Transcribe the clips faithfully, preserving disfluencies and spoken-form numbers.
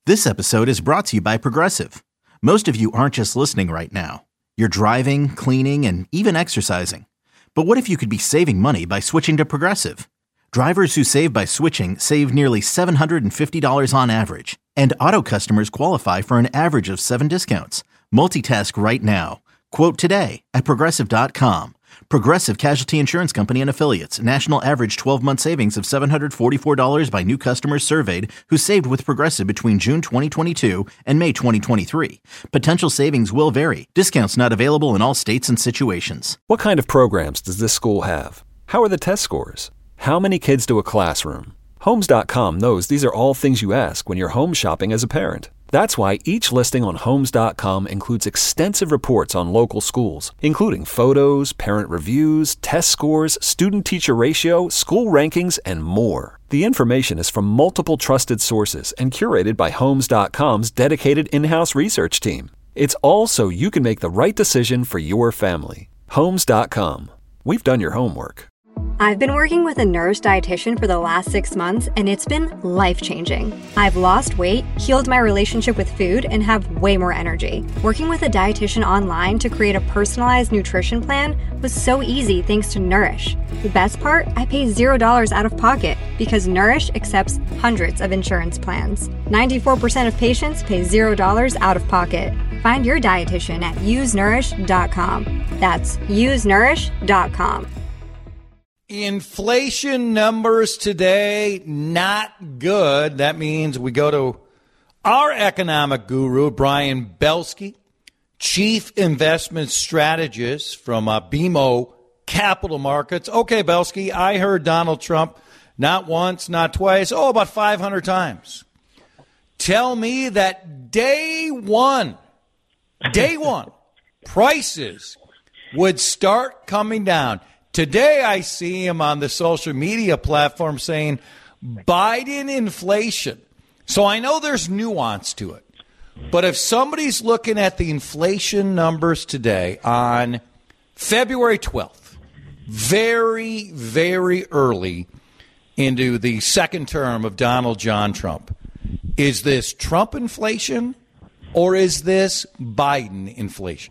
This episode is brought to you by Progressive. Most of you aren't just listening right now. You're driving, cleaning, and even exercising. But what if you could be saving money by switching to Progressive? Drivers who save by switching save nearly seven hundred fifty dollars on average. And auto customers qualify for an average of seven discounts. Multitask right now. Quote today at Progressive dot com. Progressive Casualty Insurance Company and Affiliates. National average twelve-month savings of seven hundred forty-four dollars by new customers surveyed who saved with Progressive between June twenty twenty-two and May twenty twenty-three. Potential savings will vary. Discounts not available in all states and situations. What kind of programs does this school have? How are the test scores? How many kids do a classroom? Homes dot com knows these are all things you ask when you're home shopping as a parent. That's why each listing on Homes dot com includes extensive reports on local schools, including photos, parent reviews, test scores, student-teacher ratio, school rankings, and more. The information is from multiple trusted sources and curated by Homes dot com's dedicated in-house research team. It's all so you can make the right decision for your family. Homes dot com. We've done your homework. I've been working with a Nourish dietitian for the last six months, and it's been life-changing. I've lost weight, healed my relationship with food, and have way more energy. Working with a dietitian online to create a personalized nutrition plan was so easy thanks to Nourish. The best part? I pay zero dollars out of pocket because Nourish accepts hundreds of insurance plans. ninety-four percent of patients pay zero dollars out of pocket. Find your dietitian at use nourish dot com. That's use nourish dot com. Inflation numbers today, not good. That means we go to our economic guru, Brian Belsky, Chief Investment Strategist from uh, B M O Capital Markets. Okay, Belsky, I heard Donald Trump not once, not twice, oh, about five hundred times. Tell me that day one, day one, prices would start coming down. Today, I see him on the social media platform saying Biden inflation. So I know there's nuance to it. But if somebody's looking at the inflation numbers today on February twelfth, very, very early into the second term of Donald John Trump, is this Trump inflation or is this Biden inflation?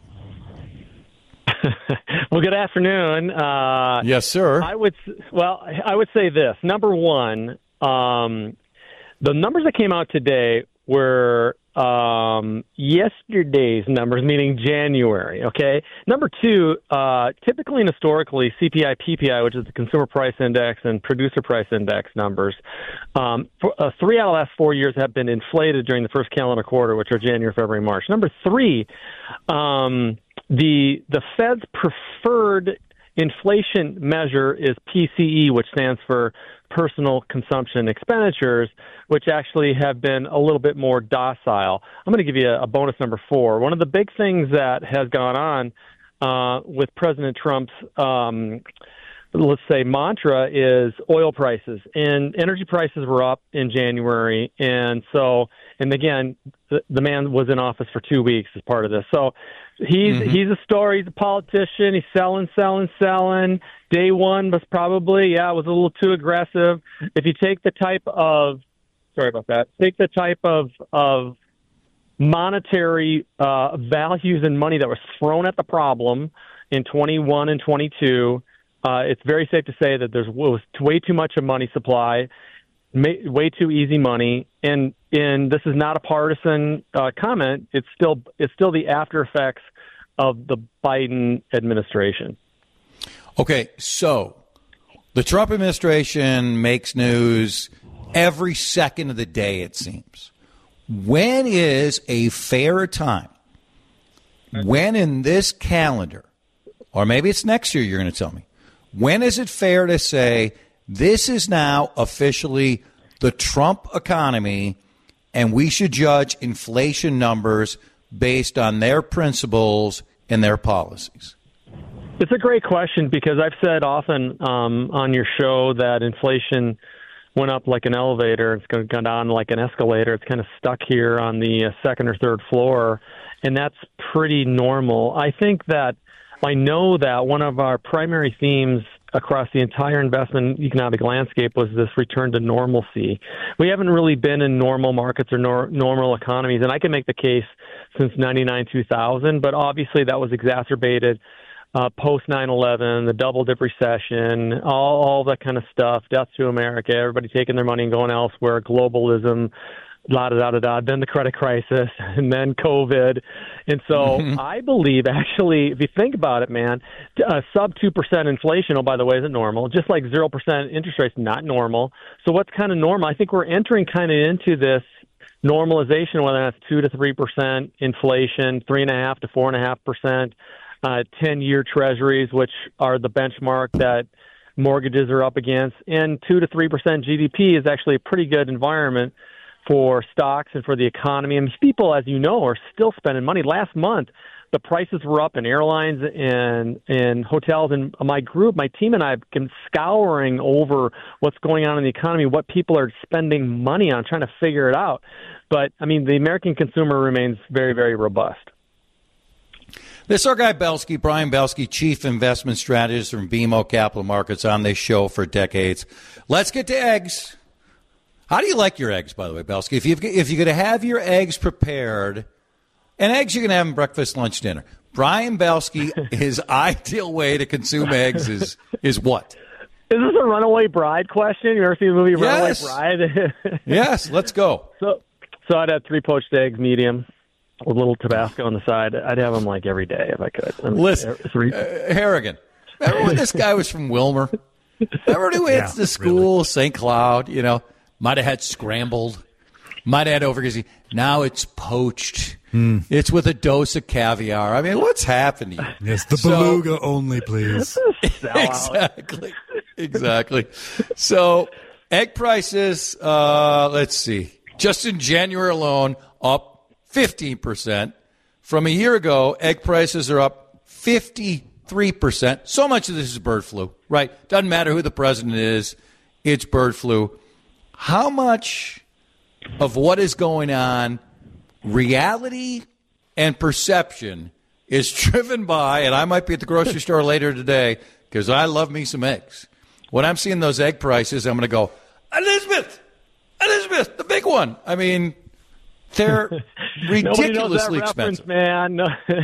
Well, good afternoon. Uh, yes, sir. I would well, I would say this. Number one, um, the numbers that came out today were um, yesterday's numbers, meaning January. Okay. Number two, uh, typically and historically, C P I, P P I, which is the Consumer Price Index and Producer Price Index numbers, um, for, uh, three out of the last four years have been inflated during the first calendar quarter, which are January, February, March. Number three. Um, The the Fed's preferred inflation measure is P C E, which stands for Personal Consumption Expenditures, which actually have been a little bit more docile. I'm going to give you a, a bonus number four. One of the big things that has gone on uh, with President Trump's, um, let's say, mantra is oil prices. And energy prices were up in January. And so, and again, the, the man was in office for two weeks as part of this. So, He's mm-hmm. he's a star. He's a politician. He's selling, selling, selling. Day one was probably, yeah, it was a little too aggressive. If you take the type of, sorry about that, take the type of of monetary uh, values and money that was thrown at the problem in twenty-one and twenty-two, uh, it's very safe to say that there's was way too much of money supply, way too easy money, and and this is not a partisan uh, comment. It's still it's still the after effects of the Biden administration. Okay, so the Trump administration makes news every second of the day, it seems. When is a fair time? When in this calendar, or maybe it's next year, you're going to tell me, when is it fair to say this is now officially the Trump economy and we should judge inflation numbers based on their principles and their policies? It's a great question because I've said often um, on your show that inflation went up like an elevator. It's going to go down like an escalator. It's kind of stuck here on the uh, second or third floor, and that's pretty normal. I think that I know that one of our primary themes across the entire investment economic landscape was this return to normalcy. We haven't really been in normal markets or nor- normal economies, and I can make the case since ninety-nine, two thousand, but obviously that was exacerbated uh, post nine eleven, the double dip recession, all, all that kind of stuff, death to America, everybody taking their money and going elsewhere, globalism, da da da da, then the credit crisis, and then COVID. And so I believe, actually, if you think about it, man, uh, sub two percent inflation, oh, by the way, isn't normal. Just like zero percent interest rates, not normal. So what's kind of normal? I think we're entering kind of into this normalization, whether that's two to three percent inflation, three and a half to four and a half percent, uh, ten-year treasuries, which are the benchmark that mortgages are up against, and two to three percent G D P is actually a pretty good environment for stocks and for the economy. And people, as you know, are still spending money. Last month, the prices were up in airlines and and hotels. And my group, my team and I have been scouring over what's going on in the economy, what people are spending money on, trying to figure it out. But, I mean, the American consumer remains very, very robust. This is our guy Belsky, Brian Belsky, Chief Investment Strategist from B M O Capital Markets, on this show for decades. Let's get to eggs. How do you like your eggs, by the way, Belsky? If, you've, if you're going to have your eggs prepared, and eggs you're going to have in breakfast, lunch, dinner, Brian Belsky, his ideal way to consume eggs is is what? Is this a Runaway Bride question? You ever seen the movie Yes. Runaway Bride? Yes, let's go. So, so I'd have three poached eggs, medium, with a little Tabasco on the side. I'd have them like every day if I could. I mean, Listen, three- uh, Harrigan, remember when this guy was from Wilmer? Remember when he went Yeah, to school, really? Saint Cloud, you know? Might have had scrambled. Might have had over. Now it's poached. Mm. It's with a dose of caviar. I mean, what's happening? Yes, the so, beluga only, please. Exactly. Exactly. So, egg prices, uh, let's see. Just in January alone, up fifteen percent. From a year ago, egg prices are up fifty-three percent. So much of this is bird flu, right? Doesn't matter who the president is. It's bird flu. How much of what is going on, reality and perception, is driven by, and I might be at the grocery store later today because I love me some eggs. When I'm seeing those egg prices, I'm going to go, Elizabeth, Elizabeth, the big one. I mean, they're ridiculously expensive. Man.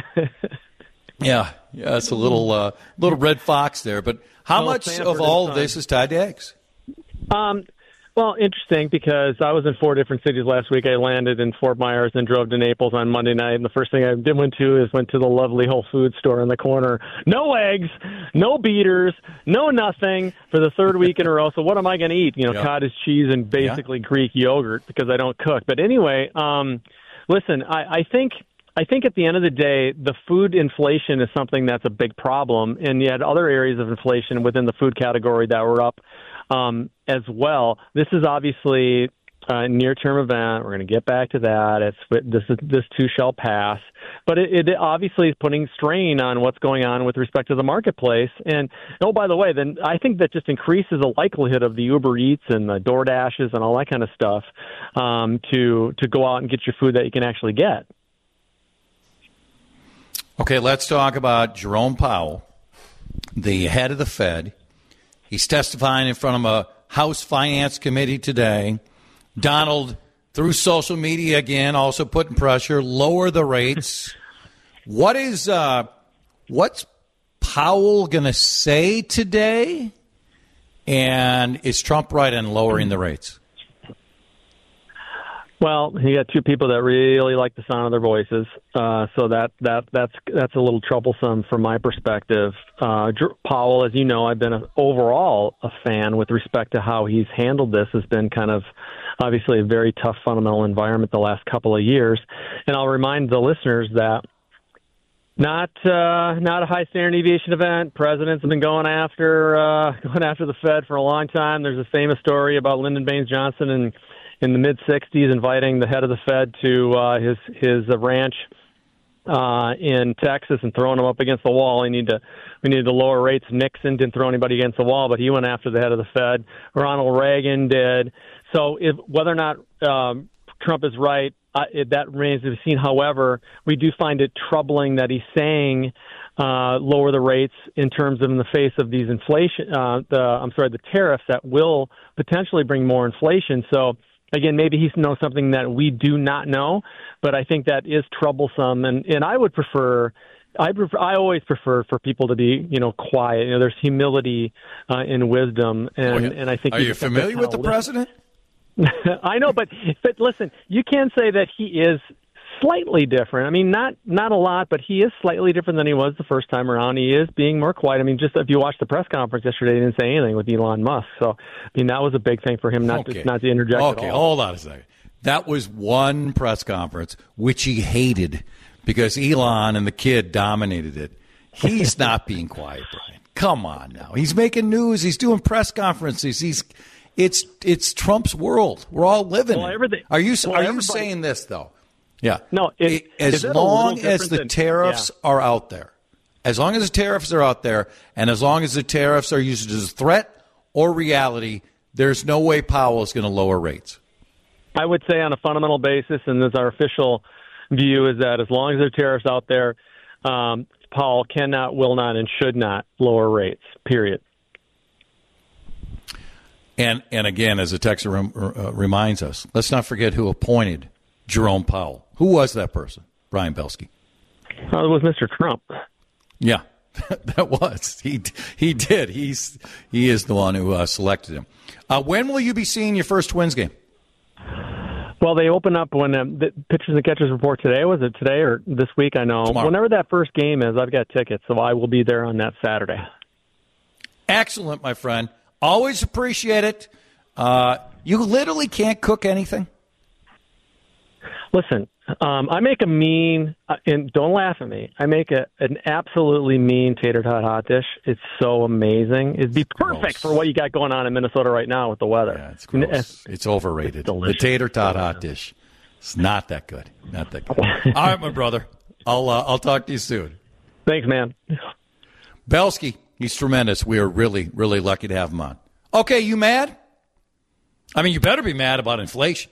yeah, yeah, it's a little uh, little red fox there. But how well, much Sanford of all of this is tied to eggs? Um. Well, interesting, because I was in four different cities last week. I landed in Fort Myers and drove to Naples on Monday night. And the first thing I did went to is went to the lovely Whole Foods store in the corner. No eggs, no beaters, no nothing for the third week in a row. So what am I going to eat? You know, yep. cottage cheese and basically yeah. Greek yogurt because I don't cook. But anyway, um, listen, I, I think I think at the end of the day, the food inflation is something that's a big problem. And you had other areas of inflation within the food category that were up Um, as well. This is obviously a near-term event. We're going to get back to that. It's this is, this too shall pass. But it, it obviously is putting strain on what's going on with respect to the marketplace. And oh, by the way, then I think that just increases the likelihood of the Uber Eats and the DoorDashes and all that kind of stuff um, to to go out and get your food that you can actually get. Okay, let's talk about Jerome Powell, the head of the Fed. He's testifying in front of a House Finance Committee today. Donald, through social media again, also putting pressure, lower the rates. What is uh, what's Powell going to say today? And is Trump right in lowering the rates? Well, you got two people that really like the sound of their voices, uh, so that that that's that's a little troublesome from my perspective. Uh, Powell, as you know, I've been a, overall a fan with respect to how he's handled this. Has been kind of obviously a very tough fundamental environment the last couple of years, and I'll remind the listeners that not uh, not a high standard deviation event. Presidents have been going after uh, going after the Fed for a long time. There's a famous story about Lyndon Baines Johnson and. in the mid-sixties, inviting the head of the Fed to uh, his his uh, ranch uh, in Texas and throwing him up against the wall. We need to we need to lower rates. Nixon didn't throw anybody against the wall, but he went after the head of the Fed. Ronald Reagan did. So if, whether or not um, Trump is right, uh, it, that remains to be seen. However, we do find it troubling that he's saying uh, lower the rates in terms of in the face of these inflation, uh, the, I'm sorry, the tariffs that will potentially bring more inflation. So again, maybe he knows something that we do not know, but I think that is troublesome. And, and I would prefer, I prefer, I always prefer for people to be, you know, quiet. You know, there's humility uh, in wisdom, and, oh, yeah. and I think. Are you familiar with the listen. president? I know, but but listen, you can say that he is slightly different. I mean, not not a lot, but he is slightly different than he was the first time around. He is being more quiet. I mean, just if you watched the press conference yesterday, he didn't say anything with Elon Musk. So, I mean, that was a big thing for him not okay. to not to interject okay, at all. Hold on a second. That was one press conference which he hated because Elon and the kid dominated it. He's not being quiet, Brian. Come on now. He's making news. He's doing press conferences. He's it's it's Trump's world. We're all living well, it. Everything, Are you well, are you everybody, saying this though? Yeah. No. It, it, as long as the than, tariffs yeah. are out there, as long as the tariffs are out there, and as long as the tariffs are used as a threat or reality, there's no way Powell is going to lower rates. I would say on a fundamental basis, and this our official view, is that as long as there are tariffs out there, um, Powell cannot, will not, and should not lower rates, period. And and again, as the text rem, uh, reminds us, let's not forget who appointed Jerome Powell. Who was that person? Brian Belsky. Oh, it was Mister Trump. Yeah, that was. He he did. He's He is the one who uh, selected him. Uh, when will you be seeing your first Twins game? Well, they open up when um, the pitchers and catchers report today. Was it today or this week? I know. Tomorrow. Whenever that first game is, I've got tickets, so I will be there on that Saturday. Excellent, my friend. Always appreciate it. Uh, you literally can't cook anything. Listen, um, I make a mean, uh, and don't laugh at me, I make a, an absolutely mean tater tot hot dish. It's so amazing. It'd be perfect Gross. for what you got going on in Minnesota right now with the weather. Yeah, it's gross. It's, it's overrated. It's the tater tot hot dish. It's not that good. Not that good. All right, my brother. I'll uh, I'll talk to you soon. Thanks, man. Belsky, he's tremendous. We are really, really lucky to have him on. Okay, you mad? I mean, you better be mad about inflation.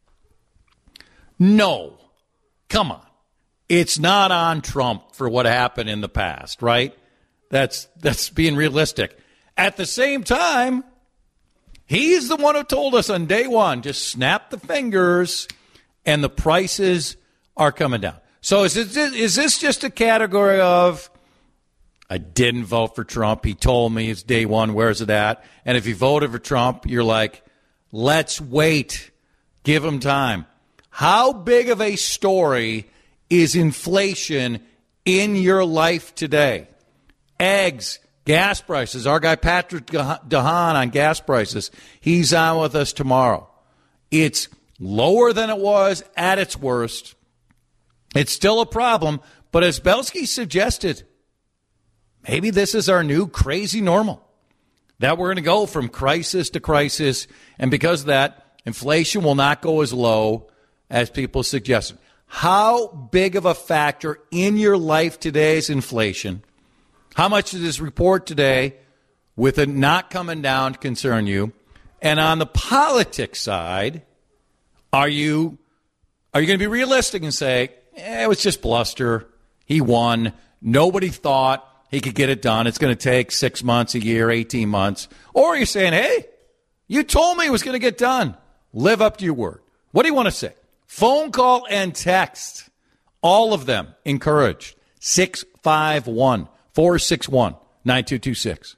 No. Come on. It's not on Trump for what happened in the past, right? That's that's being realistic. At the same time, he's the one who told us on day one, just snap the fingers and the prices are coming down. So is this, is this just a category of, I didn't vote for Trump. He told me it's day one. Where's it at? And if you voted for Trump, you're like, let's wait. Give him time. How big of a story is inflation in your life today? Eggs, gas prices. Our guy Patrick DeHaan on gas prices, he's on with us tomorrow. It's lower than it was at its worst. It's still a problem, but as Belsky suggested, maybe this is our new crazy normal, that we're going to go from crisis to crisis, and because of that, inflation will not go as low as people suggested. How big of a factor in your life today is inflation? How much does this report today, with it not coming down, concern you? And on the politics side, are you are you going to be realistic and say, eh, it was just bluster, he won, nobody thought he could get it done, it's going to take six months, a year, eighteen months? Or are you saying, hey, you told me it was going to get done, live up to your word? What do you want to say? Phone call and text, all of them encouraged. six five one, four six one, nine two two six.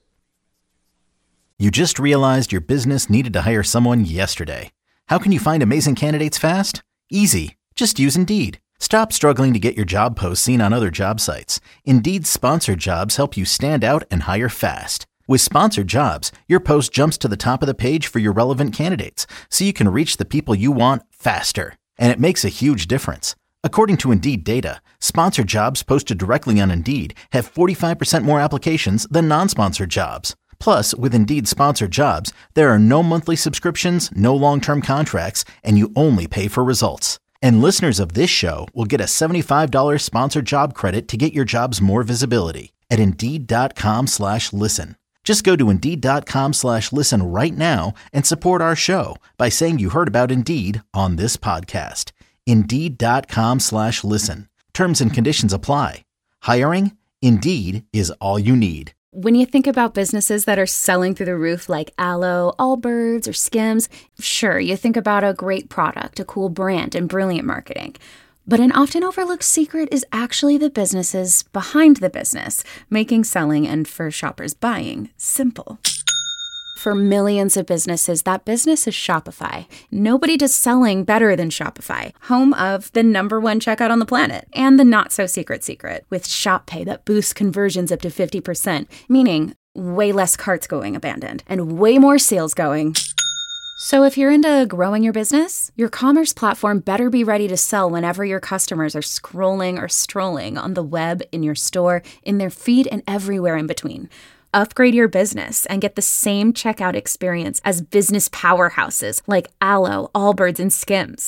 You just realized your business needed to hire someone yesterday. How can you find amazing candidates fast? Easy. Just use Indeed. Stop struggling to get your job posts seen on other job sites. Indeed's sponsored jobs help you stand out and hire fast. With sponsored jobs, your post jumps to the top of the page for your relevant candidates, so you can reach the people you want faster. And it makes a huge difference. According to Indeed data, sponsored jobs posted directly on Indeed have forty-five percent more applications than non-sponsored jobs. Plus, with Indeed sponsored jobs, there are no monthly subscriptions, no long-term contracts, and you only pay for results. And listeners of this show will get a seventy-five dollars sponsored job credit to get your jobs more visibility at Indeed.com slash listen. Just go to Indeed.com slash listen right now and support our show by saying you heard about Indeed on this podcast. Indeed.com slash listen. Terms and conditions apply. Hiring? Indeed is all you need. When you think about businesses that are selling through the roof like Aloe, Allbirds, or Skims, sure, you think about a great product, a cool brand, and brilliant marketing. But an often overlooked secret is actually the businesses behind the business, making selling and for shoppers buying simple. For millions of businesses, that business is Shopify. Nobody does selling better than Shopify, home of the number one checkout on the planet and the not-so-secret secret with Shop Pay that boosts conversions up to fifty percent, meaning way less carts going abandoned and way more sales going. So if you're into growing your business, your commerce platform better be ready to sell whenever your customers are scrolling or strolling on the web, in your store, in their feed, and everywhere in between. Upgrade your business and get the same checkout experience as business powerhouses like Aloe, Allbirds, and Skims.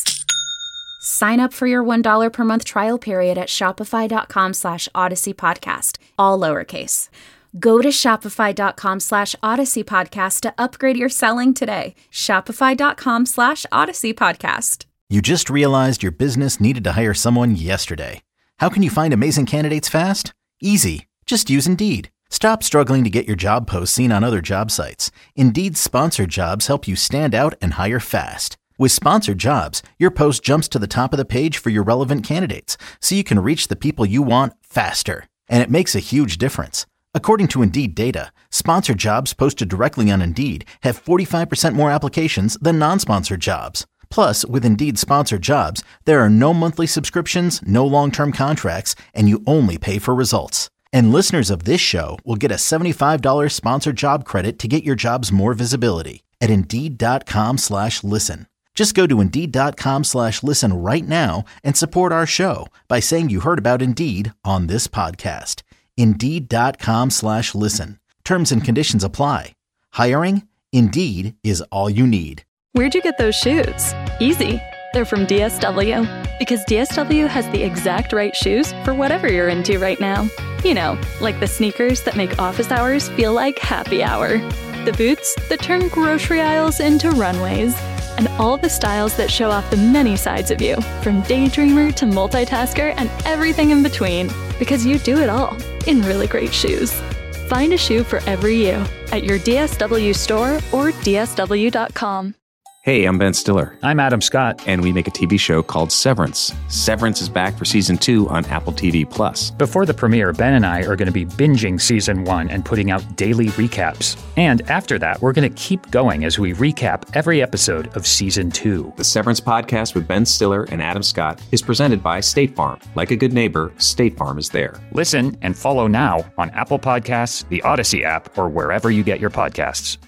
Sign up for your one dollar per month trial period at shopify.com slash Odyssey Podcast, all lowercase. Go to shopify.com slash Odyssey Podcast to upgrade your selling today. Shopify.com slash Odyssey Podcast. You just realized your business needed to hire someone yesterday. How can you find amazing candidates fast? Easy. Just use Indeed. Stop struggling to get your job posts seen on other job sites. Indeed's sponsored jobs help you stand out and hire fast. With sponsored jobs, your post jumps to the top of the page for your relevant candidates, so you can reach the people you want faster. And it makes a huge difference. According to Indeed data, sponsored jobs posted directly on Indeed have forty-five percent more applications than non-sponsored jobs. Plus, with Indeed sponsored jobs, there are no monthly subscriptions, no long-term contracts, and you only pay for results. And listeners of this show will get a seventy-five dollars sponsored job credit to get your jobs more visibility at Indeed.com slash listen. Just go to Indeed.com slash listen right now and support our show by saying you heard about Indeed on this podcast. Indeed.com slash listen. Terms and conditions apply. Hiring? Indeed is all you need. Where'd you get those shoes? Easy. They're from D S W. Because D S W has the exact right shoes for whatever you're into right now. You know, like the sneakers that make office hours feel like happy hour. The boots that turn grocery aisles into runways. And all the styles that show off the many sides of you, from daydreamer to multitasker and everything in between. Because you do it all in really great shoes. Find a shoe for every you at your D S W store or D S W dot com. Hey, I'm Ben Stiller. I'm Adam Scott. And we make a T V show called Severance. Severance is back for season two on Apple T V Plus. Before the premiere, Ben and I are going to be binging season one and putting out daily recaps. And after that, we're going to keep going as we recap every episode of season two. The Severance podcast with Ben Stiller and Adam Scott is presented by State Farm. Like a good neighbor, State Farm is there. Listen and follow now on Apple Podcasts, the Odyssey app, or wherever you get your podcasts.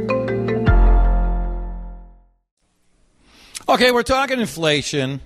Okay, we're talking inflation.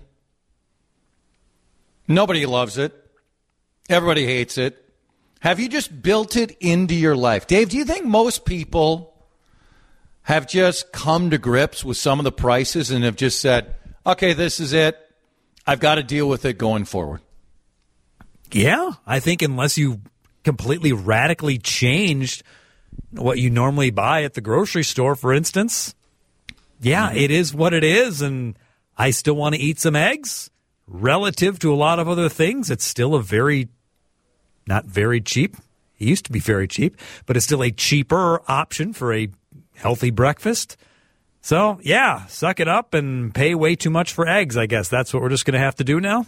Nobody loves it. Everybody hates it. Have you just built it into your life? Dave, do you think most people have just come to grips with some of the prices and have just said, okay, this is it. I've got to deal with it going forward? Yeah, I think unless you completely radically changed what you normally buy at the grocery store, for instance, yeah, it is what it is, and I still want to eat some eggs. Relative to a lot of other things, it's still a very, not very cheap. It used to be very cheap, but it's still a cheaper option for a healthy breakfast. So, yeah, suck it up and pay way too much for eggs, I guess. That's what we're just going to have to do now?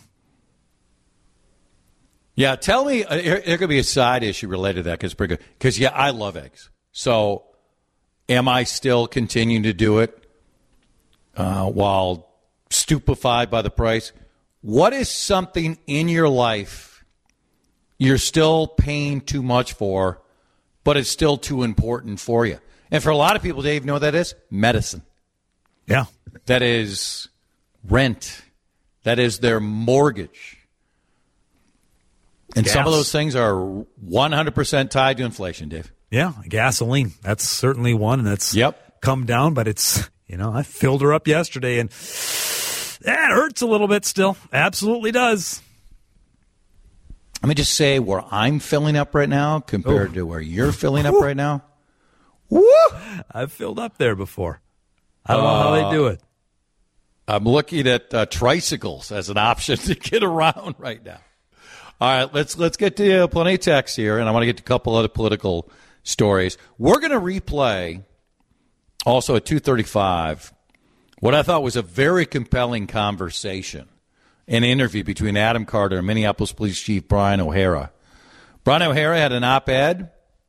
Yeah, tell me, uh, here, here could be a side issue related to that, because pretty good. Because, yeah, I love eggs. So, am I still continuing to do it? Uh, while stupefied by the price, what is something in your life you're still paying too much for, but it's still too important for you? And for a lot of people, Dave, you know what that is? Medicine. Yeah. That is rent. That is their mortgage. And Gas. some of those things are one hundred percent tied to inflation, Dave. Yeah, gasoline. That's certainly one, and that's yep. come down, but it's... You know, I filled her up yesterday, and that hurts a little bit still. Absolutely does. Let me just say where I'm filling up right now compared oh. to where you're filling up right now. Woo! I've filled up there before. I don't uh, know how they do it. I'm looking at uh, tricycles as an option to get around right now. All right, let's let's get to uh, plenty of text here, and I want to get to a couple other political stories. We're going to replay also at two thirty-five what I thought was a very compelling conversation, an interview between Adam Carter and Minneapolis Police Chief Brian O'Hara. Brian O'Hara had an op-ed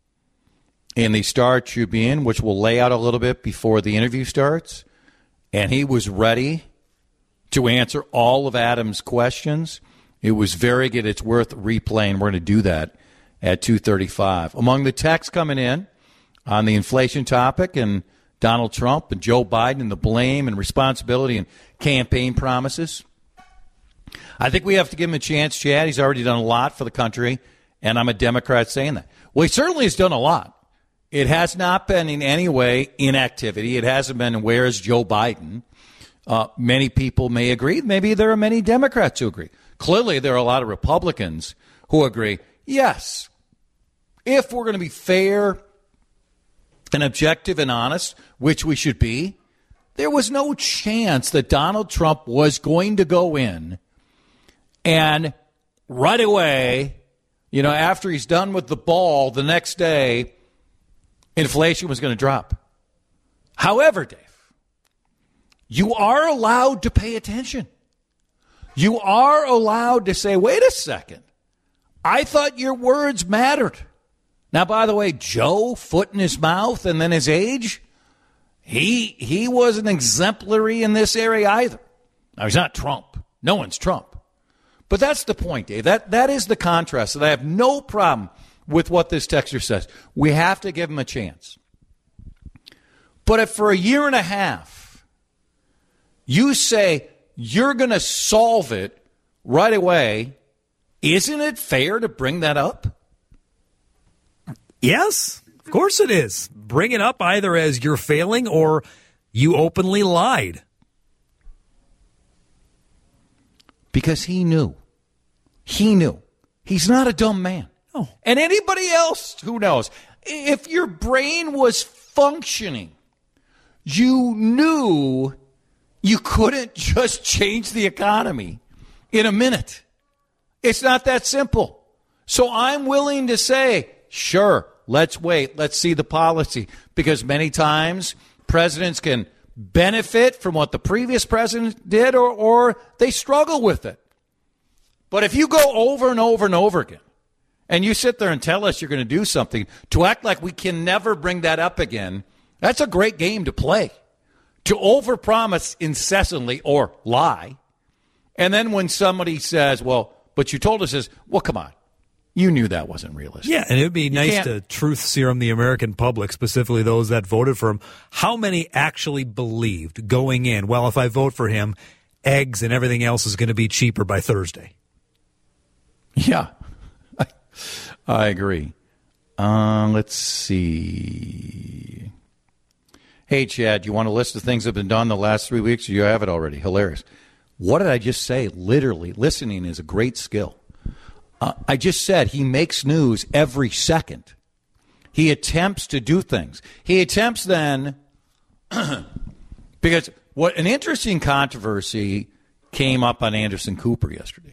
in the Star Tribune, which we'll lay out a little bit before the interview starts, and he was ready to answer all of Adam's questions. It was very good. It's worth replaying. We're going to do that at two thirty-five. Among the texts coming in on the inflation topic and Donald Trump and Joe Biden and the blame and responsibility and campaign promises, I think we have to give him a chance, Chad. He's already done a lot for the country, and I'm a Democrat saying that. Well, he certainly has done a lot. It has not been in any way inactivity. It hasn't been, where is Joe Biden? Uh, many people may agree. Maybe there are many Democrats who agree. Clearly, there are a lot of Republicans who agree, yes, if we're going to be fair and objective and honest, which we should be, there was no chance that Donald Trump was going to go in and right away, you know, after he's done with the ball the next day, inflation was going to drop. However, Dave, you are allowed to pay attention. You are allowed to say, wait a second, I thought your words mattered. Now, by the way, Joe, foot in his mouth and then his age, he he wasn't exemplary in this area either. Now, he's not Trump. No one's Trump. But that's the point, Dave. That That is the contrast. And I have no problem with what this texter says. We have to give him a chance. But if for a year and a half you say you're going to solve it right away, isn't it fair to bring that up? Yes, of course it is. Bring it up either as you're failing or you openly lied. Because he knew. He knew. He's not a dumb man. Oh. And anybody else who knows, if your brain was functioning, you knew you couldn't just change the economy in a minute. It's not that simple. So I'm willing to say, sure, let's wait. Let's see the policy. Because many times presidents can benefit from what the previous president did or, or they struggle with it. But if you go over and over and over again and you sit there and tell us you're going to do something, to act like we can never bring that up again, that's a great game to play. To overpromise incessantly or lie. And then when somebody says, well, but you told us this, well, come on. You knew that wasn't realistic. Yeah, and it would be you nice can't... to truth serum the American public, specifically those that voted for him. How many actually believed going in, well, if I vote for him, eggs and everything else is going to be cheaper by Thursday? Yeah, I, I agree. Uh, let's see. Hey, Chad, you want a list of things that have been done the last three weeks? You have it already. Hilarious. What did I just say? Literally, listening is a great skill. Uh, I just said he makes news every second. He attempts to do things. He attempts then, because what an interesting controversy came up on Anderson Cooper yesterday,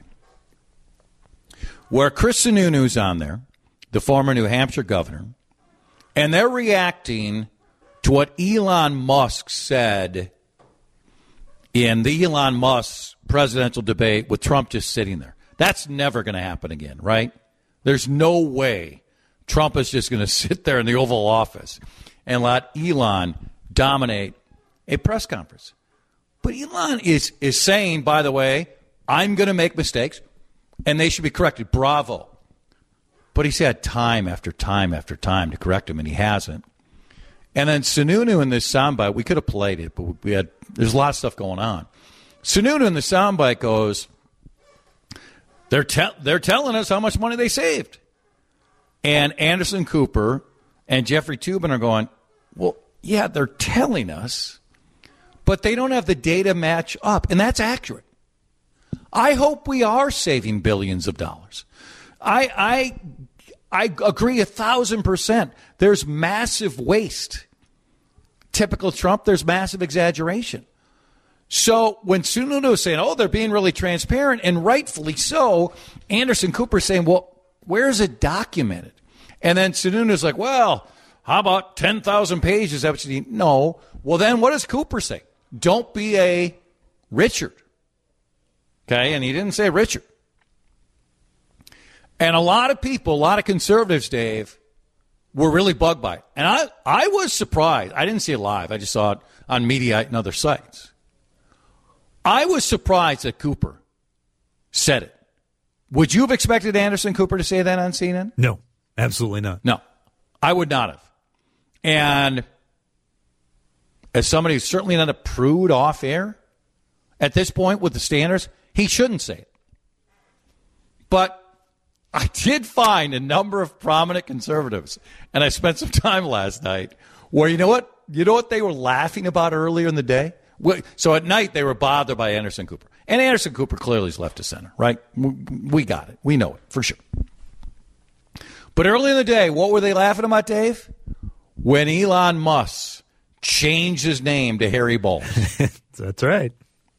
where Chris Sununu's on there, the former New Hampshire governor, and they're reacting to what Elon Musk said in the Elon Musk presidential debate with Trump just sitting there. That's never going to happen again, right? There's no way Trump is just going to sit there in the Oval Office and let Elon dominate a press conference. But Elon is, is saying, by the way, I'm going to make mistakes, and they should be corrected. Bravo. But he's had time after time after time to correct him, and he hasn't. And then Sununu in this soundbite, we could have played it, but we had there's a lot of stuff going on. Sununu in the soundbite goes, they're, te- they're telling us how much money they saved. And Anderson Cooper and Jeffrey Toobin are going, well, yeah, they're telling us, but they don't have the data match up. And that's accurate. I hope we are saving billions of dollars. I I I agree a thousand percent. There's massive waste. Typical Trump, there's massive exaggeration. So when Sununu was saying, oh, they're being really transparent, and rightfully so, Anderson Cooper saying, well, where is it documented? And then Sununu's like, well, how about ten thousand pages? Is that what you need? No. Well, then what does Cooper say? Don't be a Richard. Okay, and he didn't say Richard. And a lot of people, a lot of conservatives, Dave, were really bugged by it. And I, I was surprised. I didn't see it live. I just saw it on Mediaite and other sites. I was surprised that Cooper said it. Would you have expected Anderson Cooper to say that on C N N? No, absolutely not. No, I would not have. And as somebody who's certainly not a prude off air, at this point with the standards, he shouldn't say it. But I did find a number of prominent conservatives, and I spent some time last night where, you know what? You know what they were laughing about earlier in the day? So at night, they were bothered by Anderson Cooper. And Anderson Cooper clearly is left to center, right? We got it. We know it, for sure. But early in the day, what were they laughing about, Dave? When Elon Musk changed his name to Harry Balls. That's right.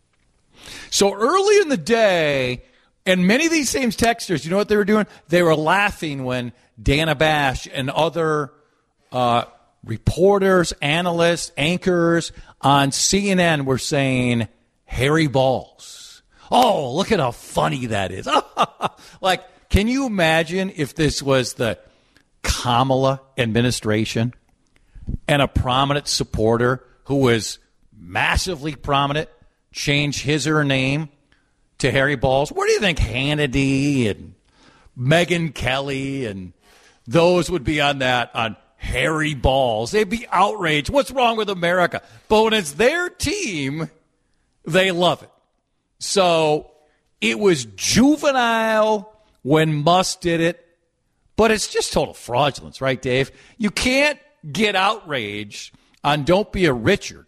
So early in the day, and many of these same texters, you know what they were doing? They were laughing when Dana Bash and other uh, reporters, analysts, anchors on C N N were saying, Harry Balls. Oh, look at how funny that is. Like, can you imagine if this was the Kamala administration and a prominent supporter who was massively prominent changed his or her name to Harry Balls? Where do you think Hannity and Megyn Kelly and those would be on that, on Harry Balls? They'd be outraged. What's wrong with America? But when it's their team, they love it. So it was juvenile when Musk did it, but it's just total fraudulence, right, Dave? You can't get outraged on Don't Be a Richard,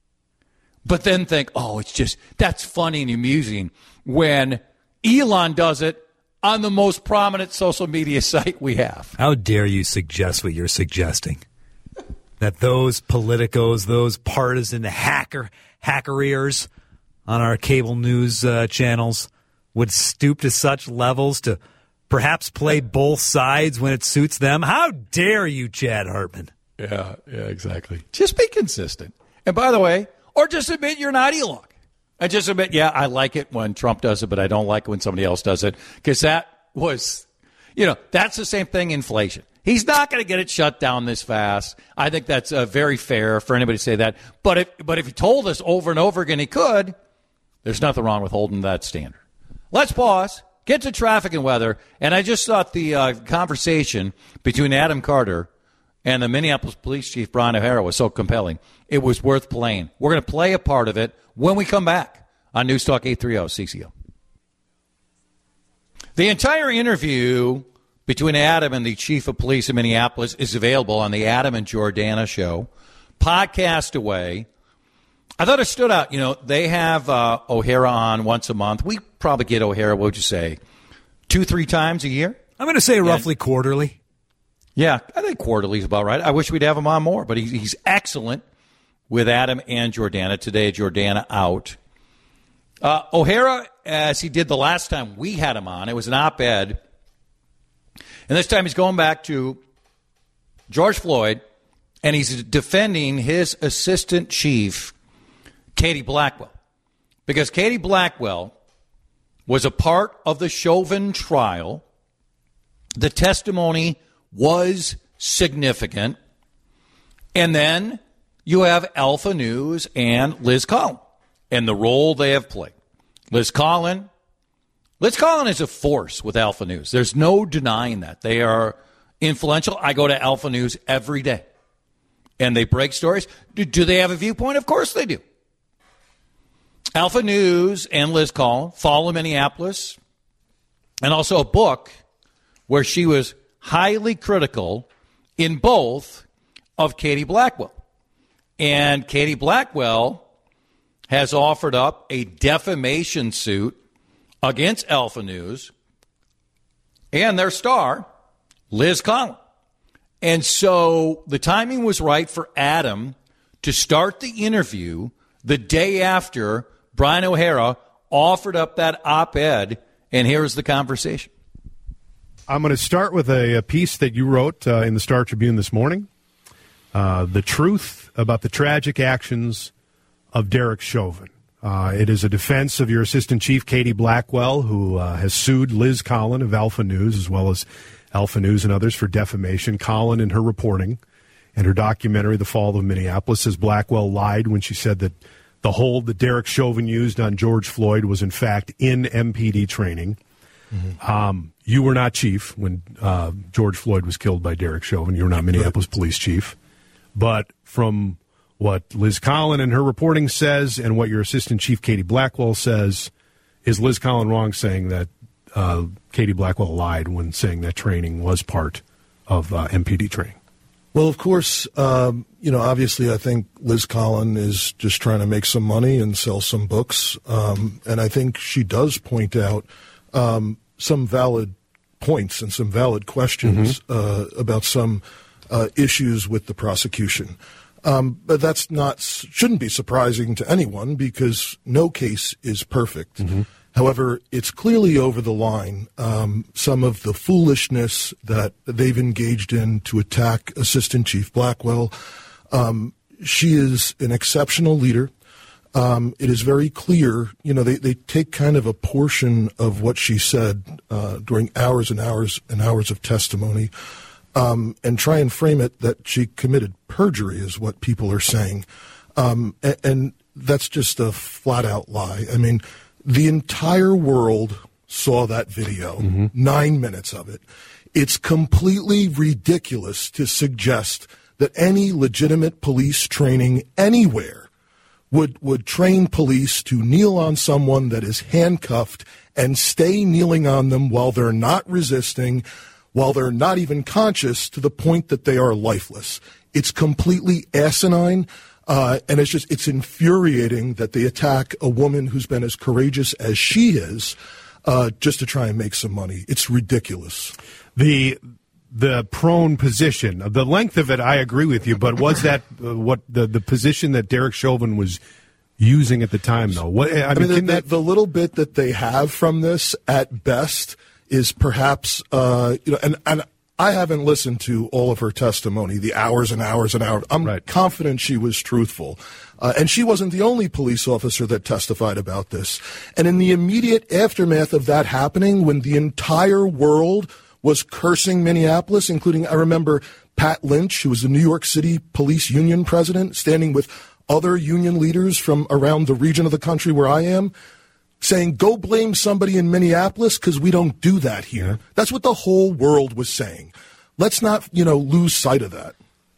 but then think, oh, it's just, that's funny and amusing when Elon does it on the most prominent social media site we have. How dare you suggest what you're suggesting? That those politicos, those partisan hacker hackereers on our cable news uh, channels would stoop to such levels to perhaps play both sides when it suits them? How dare you, Chad Hartman? Yeah, yeah, exactly. Just be consistent. And by the way, or just admit you're not Elon. And just admit, yeah, I like it when Trump does it, but I don't like it when somebody else does it. Because that was, you know, that's the same thing, inflation. He's not going to get it shut down this fast. I think that's uh, very fair for anybody to say that. But if, but if he told us over and over again he could, there's nothing wrong with holding that standard. Let's pause, get to traffic and weather. And I just thought the uh, conversation between Adam Carter and the Minneapolis Police Chief, Brian O'Hara, was so compelling, it was worth playing. We're going to play a part of it when we come back on News Talk eight thirty C C O. The entire interview between Adam and the Chief of Police in Minneapolis is available on the Adam and Jordana Show, podcast away. I thought it stood out. You know, they have uh, O'Hara on once a month. We probably get O'Hara, what would you say, two, three times a year? I'm going to say roughly yeah. quarterly. Yeah, I think quarterly is about right. I wish we'd have him on more, but he's, he's excellent with Adam and Jordana. Today, Jordana out. Uh, O'Hara, as he did the last time we had him on, it was an op-ed. And this time he's going back to George Floyd, and he's defending his assistant chief, Katie Blackwell. Because Katie Blackwell was a part of the Chauvin trial. The testimony was significant. And then you have Alpha News and Liz Collin and the role they have played. Liz Collin, Liz Collin is a force with Alpha News. There's no denying that. They are influential. I go to Alpha News every day, and they break stories. Do, do they have a viewpoint? Of course they do. Alpha News and Liz Collin follow Minneapolis, and also a book where she was highly critical in both of Katie Blackwell. And Katie Blackwell has offered up a defamation suit against Alpha News and their star, Liz Collin. And so the timing was right for Adam to start the interview the day after Brian O'Hara offered up that op-ed, and here's the conversation. I'm going to start with a, a piece that you wrote uh, in the Star Tribune this morning. Uh, the truth about the tragic actions of Derek Chauvin. Uh, it is a defense of your assistant chief, Katie Blackwell, who uh, has sued Liz Collin of Alpha News, as well as Alpha News and others, for defamation. Collin, in her reporting and her documentary, The Fall of Minneapolis, says Blackwell lied when she said that the hold that Derek Chauvin used on George Floyd was, in fact, in M P D training. Mm-hmm. Um, you were not chief when uh, George Floyd was killed by Derek Chauvin. You were not Minneapolis police chief. But from what Liz Collin in her reporting says and what your assistant chief, Katie Blackwell, says, is Liz Collin wrong saying that uh, Katie Blackwell lied when saying that training was part of uh, M P D training? Well, of course, um, you know, obviously I think Liz Collin is just trying to make some money and sell some books. Um, and I think she does point out um, some valid points and some valid questions mm-hmm. uh, about some uh, issues with the prosecution. Um, but that's not, shouldn't be surprising to anyone because no case is perfect. Mm-hmm. However, it's clearly over the line, um, some of the foolishness that they've engaged in to attack Assistant Chief Blackwell. Um, she is an exceptional leader. Um, it is very clear, you know, they, they take kind of a portion of what she said uh, during hours and hours and hours of testimony um, and try and frame it that she committed perjury is what people are saying. Um, and, and that's just a flat-out lie. I mean, the entire world saw that video, mm-hmm. nine minutes of it. It's completely ridiculous to suggest that any legitimate police training anywhere would would train police to kneel on someone that is handcuffed and stay kneeling on them while they're not resisting, while they're not even conscious to the point that they are lifeless. It's completely asinine. Uh, and it's just, it's infuriating that they attack a woman who's been as courageous as she is, uh, just to try and make some money. It's ridiculous. The, the prone position, the length of it, I agree with you, but was that uh, what the, the position that Derek Chauvin was using at the time, though? What, I, I mean, mean the, that... the little bit that they have from this at best is perhaps, uh, you know, and, and, I haven't listened to all of her testimony, the hours and hours and hours. I'm right. confident she was truthful. Uh, and she wasn't the only police officer that testified about this. And in the immediate aftermath of that happening, when the entire world was cursing Minneapolis, including, I remember Pat Lynch, who was the New York City Police Union president, standing with other union leaders from around the region of the country where I am, saying, go blame somebody in Minneapolis because we don't do that here. Yeah. That's what the whole world was saying. Let's not, you know, lose sight of that.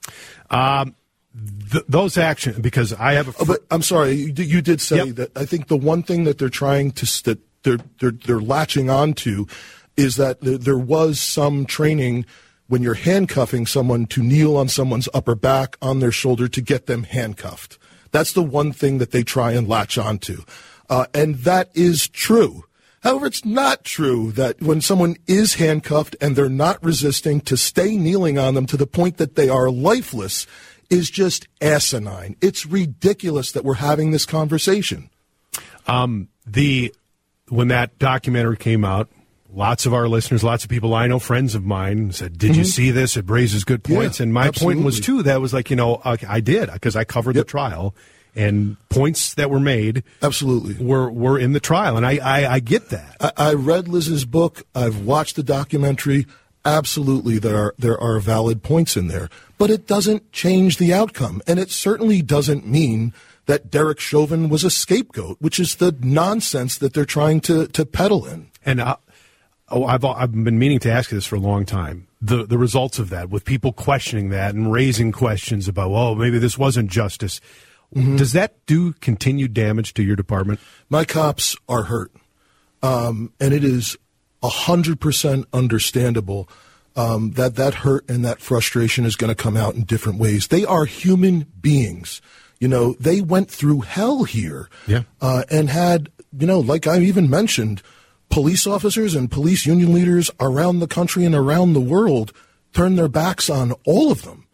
Um, th- those actions, because I have a... Fr- oh, but I'm sorry, you, you did say yep. that I think the one thing that they're trying to, that they're, they're, they're latching onto is that there, there was some training when you're handcuffing someone to kneel on someone's upper back, on their shoulder to get them handcuffed. That's the one thing that they try and latch onto. Uh, and that is true. However, it's not true that when someone is handcuffed and they're not resisting, to stay kneeling on them to the point that they are lifeless is just asinine. It's ridiculous that we're having this conversation. Um, the when that documentary came out, lots of our listeners, lots of people I know, friends of mine, said, did mm-hmm. you see this? It raises good points. Yeah, and my absolutely. point was, too, that was like, you know, I did because I covered yep. the trial. And points that were made absolutely were were in the trial, and I, I, I get that. I, I read Liz's book. I've watched the documentary. Absolutely, there are there are valid points in there, but it doesn't change the outcome, and it certainly doesn't mean that Derek Chauvin was a scapegoat, which is the nonsense that they're trying to to peddle in. And uh, oh, I've I've been meaning to ask you this for a long time. The the results of that, with people questioning that and raising questions about, oh, maybe this wasn't justice. Mm-hmm. Does that do continued damage to your department? My cops are hurt, um, and it is one hundred percent understandable um, that that hurt and that frustration is going to come out in different ways. They are human beings. You know, they went through hell here yeah. uh, and had, you know, like I even mentioned, police officers and police union leaders around the country and around the world turn their backs on all of them.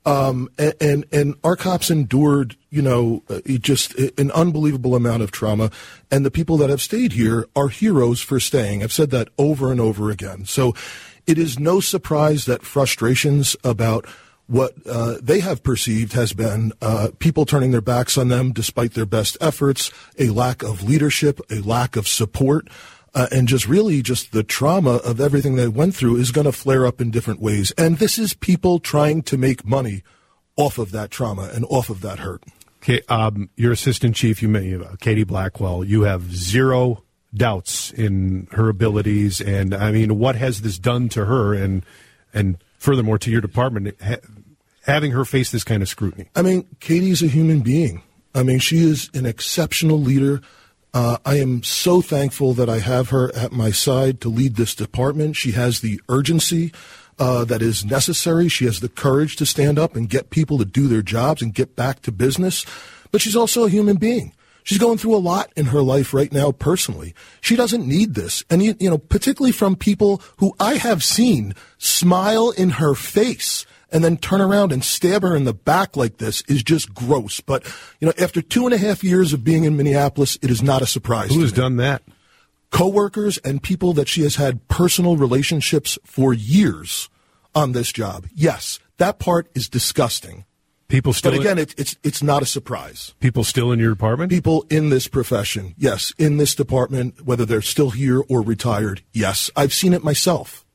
Um, and, and, and our cops endured, you know, uh, just an unbelievable amount of trauma. And the people that have stayed here are heroes for staying. I've said that over and over again. So it is no surprise that frustrations about what uh, they have perceived has been uh, people turning their backs on them despite their best efforts, a lack of leadership, a lack of support. Uh, and just really just the trauma of everything they went through is going to flare up in different ways. And this is people trying to make money off of that trauma and off of that hurt. Okay, um, your assistant chief, you may, uh, Katie Blackwell, you have zero doubts in her abilities. And, I mean, what has this done to her and, and furthermore to your department, ha- having her face this kind of scrutiny? I mean, Katie's a human being. I mean, she is an exceptional leader. Uh, I am so thankful that I have her at my side to lead this department. She has the urgency uh, that is necessary. She has the courage to stand up and get people to do their jobs and get back to business. But she's also a human being. She's going through a lot in her life right now personally. She doesn't need this. And, you, you know, particularly from people who I have seen smile in her face and then turn around and stab her in the back like this is just gross. But, you know, after two and a half years of being in Minneapolis, it is not a surprise. Who has done that? Coworkers and people that she has had personal relationships for years on this job. Yes, that part is disgusting. People still. But again, in, it, it's it's not a surprise. People still in your department? People in this profession, yes, in this department, whether they're still here or retired, yes. I've seen it myself.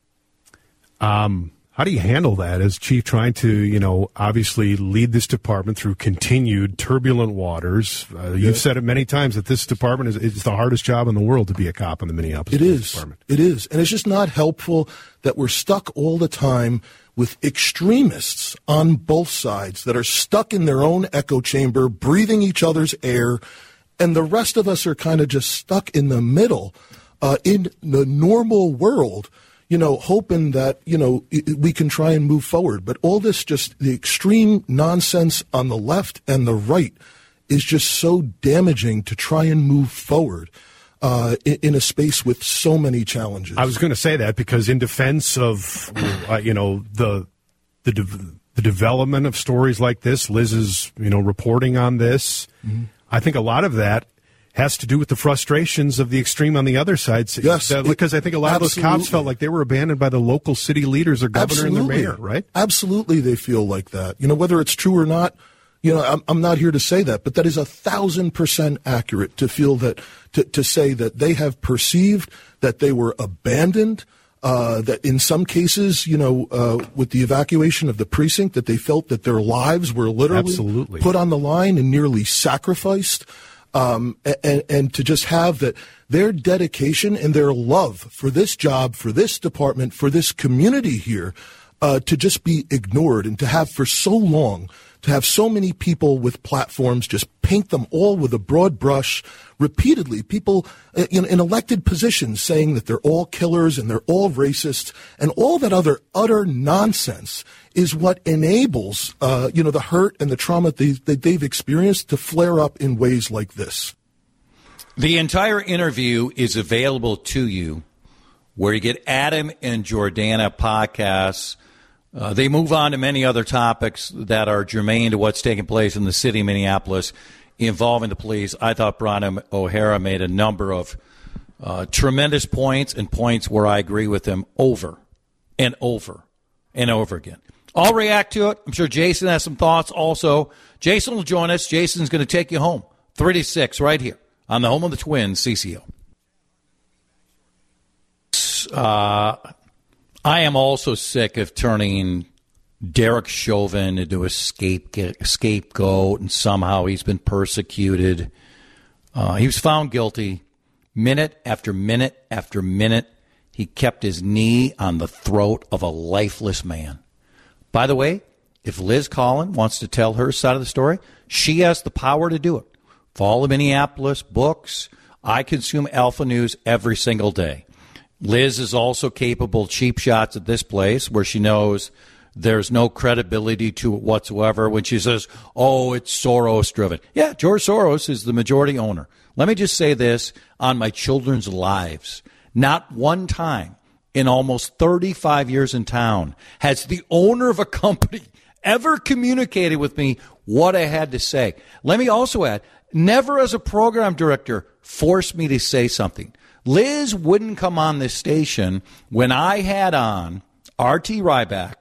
Um. How do you handle that as chief, trying to, you know, obviously lead this department through continued turbulent waters? Uh, you've yeah. said it many times that this department is, is the hardest job in the world to be a cop in the Minneapolis it is. Department. It is. And it's just not helpful that we're stuck all the time with extremists on both sides that are stuck in their own echo chamber, breathing each other's air, and the rest of us are kind of just stuck in the middle uh, in the normal world, you know, hoping that, you know, we can try and move forward. But all this just, the extreme nonsense on the left and the right is just so damaging to try and move forward uh, in, in a space with so many challenges. I was going to say that because in defense of, uh, you know, the the, de- the development of stories like this, Liz's, you know, reporting on this, mm-hmm. I think a lot of that has to do with the frustrations of the extreme on the other side. Yes. Uh, because I think a lot absolutely. of those cops felt like they were abandoned by the local city leaders, their governor absolutely. and their mayor, right? Absolutely they feel like that. You know, whether it's true or not, you know, I'm, I'm not here to say that, but that is a thousand percent accurate to feel that, to, to say that they have perceived that they were abandoned, uh, that in some cases, you know, uh, with the evacuation of the precinct, that they felt that their lives were literally absolutely. put on the line and nearly sacrificed. Um, and, and to just have that their dedication and their love for this job, for this department, for this community here, uh, to just be ignored and to have for so long, to have so many people with platforms just paint them all with a broad brush repeatedly, people in, in elected positions saying that they're all killers and they're all racists and all that other utter nonsense is what enables, uh, you know, the hurt and the trauma they, that they've experienced to flare up in ways like this. The entire interview is available to you where you get Adam and Jordana podcasts. Uh, they move on to many other topics that are germane to what's taking place in the city of Minneapolis involving the police. I thought Brian O'Hara made a number of uh, tremendous points and points where I agree with him over and over and over again. I'll react to it. I'm sure Jason has some thoughts also. Jason will join us. Jason's going to take you home. three to six right here on the home of the Twins, C C O. Uh, I am also sick of turning Derek Chauvin into a scape, scapegoat, and somehow he's been persecuted. Uh, he was found guilty. Minute after minute after minute, he kept his knee on the throat of a lifeless man. By the way, if Liz Collin wants to tell her side of the story, she has the power to do it. Follow Minneapolis books. I consume Alpha News every single day. Liz is also capable of cheap shots at this place where she knows there's no credibility to it whatsoever when she says, oh, it's Soros-driven. Yeah, George Soros is the majority owner. Let me just say this on my children's lives. Not one time in almost thirty-five years in town has the owner of a company ever communicated with me what I had to say. Let me also add, never as a program director forced me to say something. Liz wouldn't come on this station when I had on R T Ryback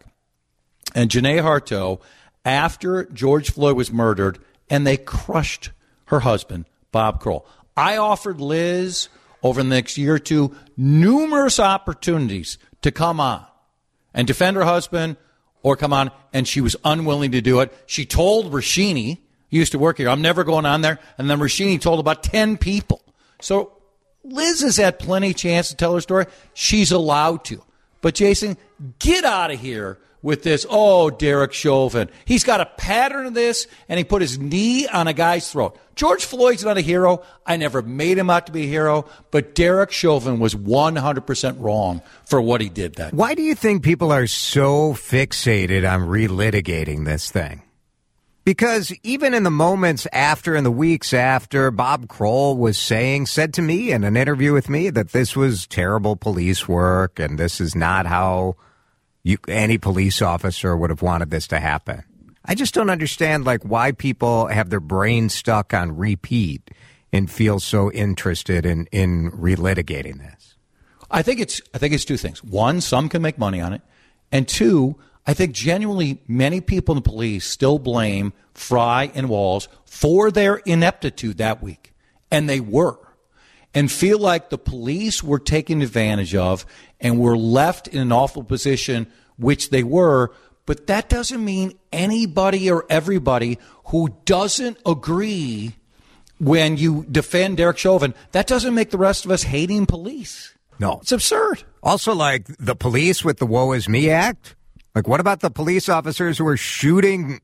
and Janae Harto after George Floyd was murdered, and they crushed her husband, Bob Kroll. I offered Liz over the next year or two numerous opportunities to come on and defend her husband or come on, and she was unwilling to do it. She told Rashini, who used to work here, I'm never going on there, and then Rashini told about ten people. So Liz has had plenty of chance to tell her story. She's allowed to. But, Jason, get out of here with this, oh, Derek Chauvin. He's got a pattern of this, and he put his knee on a guy's throat. George Floyd's not a hero. I never made him out to be a hero. But Derek Chauvin was one hundred percent wrong for what he did that. Why do you think people are so fixated on relitigating this thing? Because even in the moments after, in the weeks after, Bob Kroll was saying, said to me in an interview with me that this was terrible police work and this is not how you, any police officer would have wanted this to happen. I just don't understand, like, why people have their brains stuck on repeat and feel so interested in, in relitigating this. I think it's I think it's two things. One, some can make money on it. And two, I think genuinely many people in the police still blame Fry and Walls for their ineptitude that week. And they were. And feel like the police were taken advantage of and were left in an awful position, which they were. But that doesn't mean anybody or everybody who doesn't agree when you defend Derek Chauvin, that doesn't make the rest of us hating police. No. It's absurd. Also, like, the police with the Woe Is Me Act. Like, what about the police officers who were shooting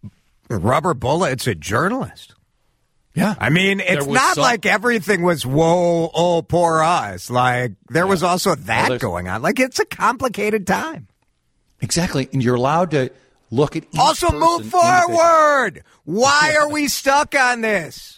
rubber bullets at journalists? Yeah. I mean, it's not some... like everything was, whoa, oh, poor us. Like, there yeah. was also that well, going on. Like, it's a complicated time. Exactly. And you're allowed to look at each Also move forward. Why are we stuck on this?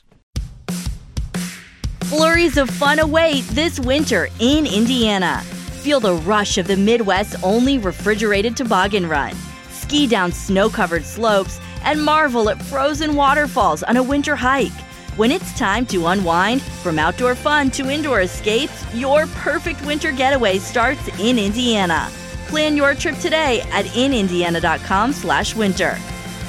Flurries of fun await this winter in Indiana. Feel the rush of the Midwest's only refrigerated toboggan run. Ski down snow-covered slopes and marvel at frozen waterfalls on a winter hike. When it's time to unwind, from outdoor fun to indoor escapes, your perfect winter getaway starts in Indiana. Plan your trip today at inindiana.com slash winter.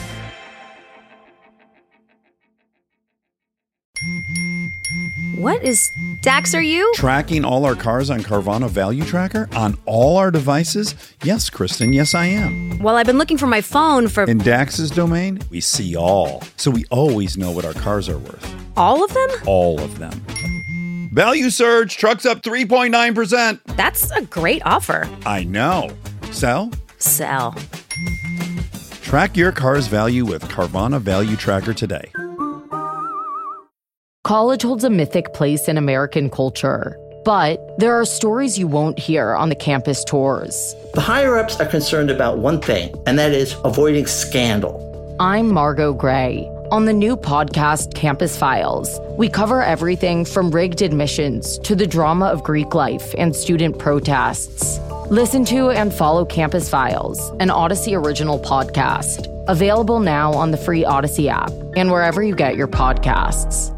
What is Dax, are you? Tracking all our cars on Carvana Value Tracker on all our devices? Yes, Kristen, yes, I am. Well, I've been looking for my phone for... In Dax's domain, we see all. So we always know what our cars are worth. All of them? All of them. Value surge, trucks up three point nine percent. That's a great offer. I know. Sell? Sell. Track your car's value with Carvana Value Tracker today. College holds a mythic place in American culture, but there are stories you won't hear on the campus tours. The higher-ups are concerned about one thing, and that is avoiding scandal. I'm Margot Gray. On the new podcast, Campus Files, we cover everything from rigged admissions to the drama of Greek life and student protests. Listen to and follow Campus Files, an Odyssey original podcast. Available now on the free Odyssey app and wherever you get your podcasts.